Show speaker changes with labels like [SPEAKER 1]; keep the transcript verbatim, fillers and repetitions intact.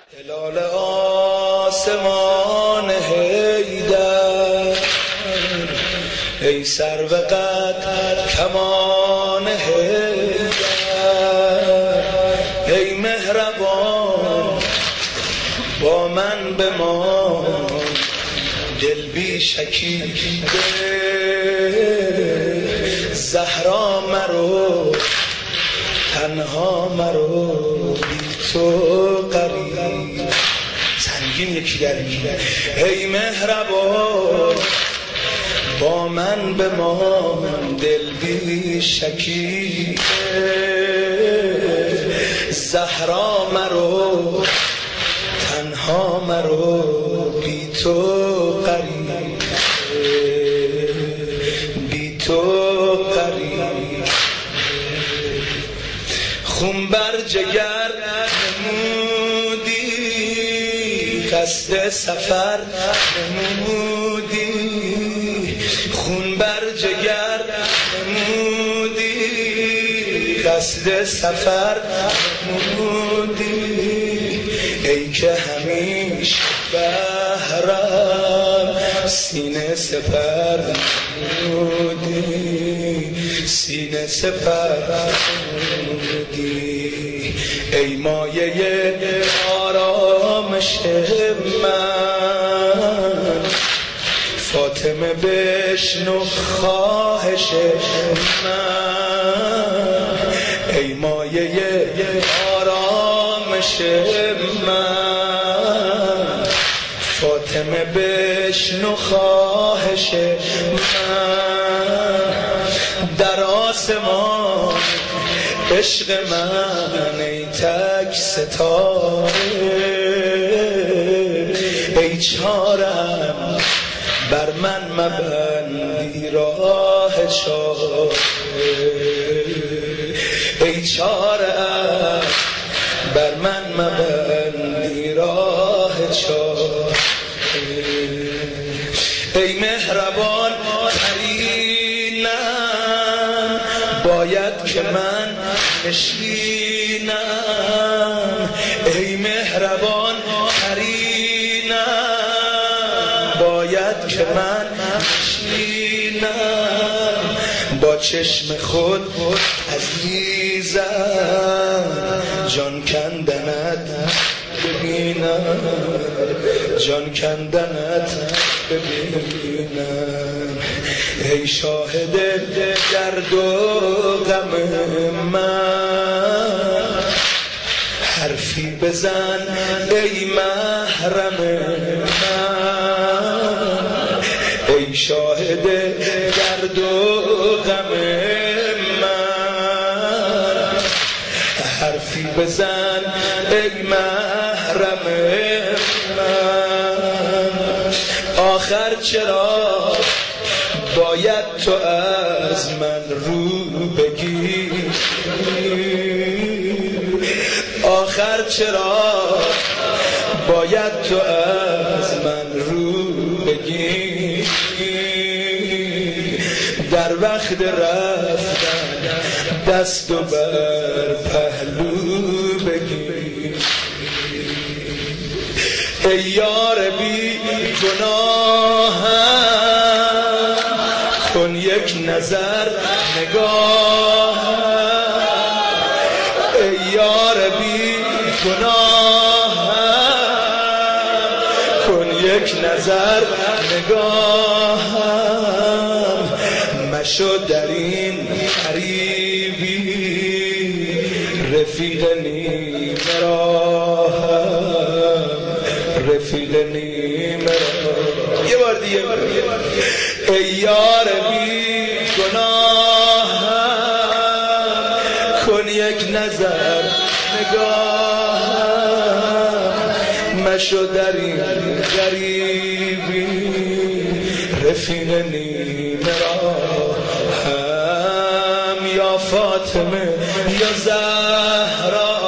[SPEAKER 1] هلال آسمان حیدر ای سرو قد کمان حیدر ای مهربان با من بمان دل بی شکیده زهرا مرو تنها مرو بی تو قریب سنگین یکی در ای مهربان با من بمان دل بی شکیده زهرا مرو تنها مرو بی تو قریب بی تو قریب خون بر جگر نمودی قصد سفر نمودی خون بر جگر نمودی قصد سفر نمودی ای که همیشه بهرم سینه سپر نمودی سینه سپر نمودی ای مایه آرامش من فاطمه بشنو خواهش من ای مایه آرامش من فاطمه بشنو خواهش من در آسمان عشق من ای تک ستاره ای چارم بر من مبندی راه چاره ای چارم بر من مبندی راه چاره ای مهربان قرینم باید که من نشینم ای مهربان قرینم باید که من نشینم با چشم خود عزیزم جان کندنت ببینم جان کندنت ببینم ای شاهد درد و غم من حرفی بزن ای محرم من ای شاهد درد و غم من حرفی بزن ای محرم من آخر چرا باید تو از من رو بگیری آخر چرا باید تو از من رو بگیری در وقت رفتن دست و بر پهلو بگیری ای یار بی گناهم کن یک نظر نگاه ای یار بی گناهم کن یک نظر نگاهم مشو در این قریبی رفیق نیم راهم رفیق نیم راهم یه بار دیگه ای یار بی گناهم کن یک نظر نگاهم مشو در این غریبی رفیق نیم راهم یا فاطمه یا زهرا